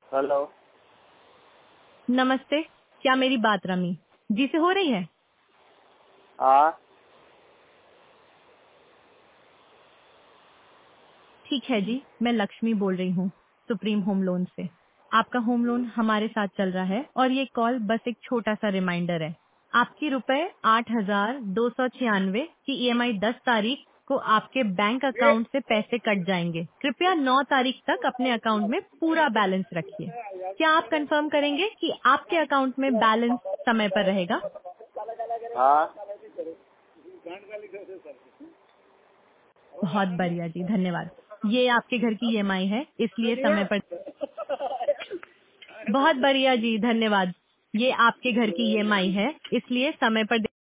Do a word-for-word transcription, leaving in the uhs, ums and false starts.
Hello. नमस्ते, क्या मेरी बात रमी जी से हो रही है? हाँ। ठीक है जी, मैं लक्ष्मी बोल रही हूँ सुप्रीम होम लोन से। आपका होम लोन हमारे साथ चल रहा है और ये कॉल बस एक छोटा सा रिमाइंडर है। आपकी रुपए आठ हजार दो सौ छियानवे की ईएमआई दस तारीख को आपके बैंक अकाउंट से पैसे कट जाएंगे। कृपया नौ तारीख तक अपने अकाउंट में पूरा बैलेंस रखिए। क्या आप कंफर्म करेंगे कि आपके अकाउंट में बैलेंस समय पर रहेगा? हाँ। बहुत बढ़िया जी, धन्यवाद। ये आपके घर की ईएमआई है, इसलिए समय पर। बहुत बढ़िया जी, धन्यवाद। ये आपके घर की ईएमआई है, इसलिए समय पर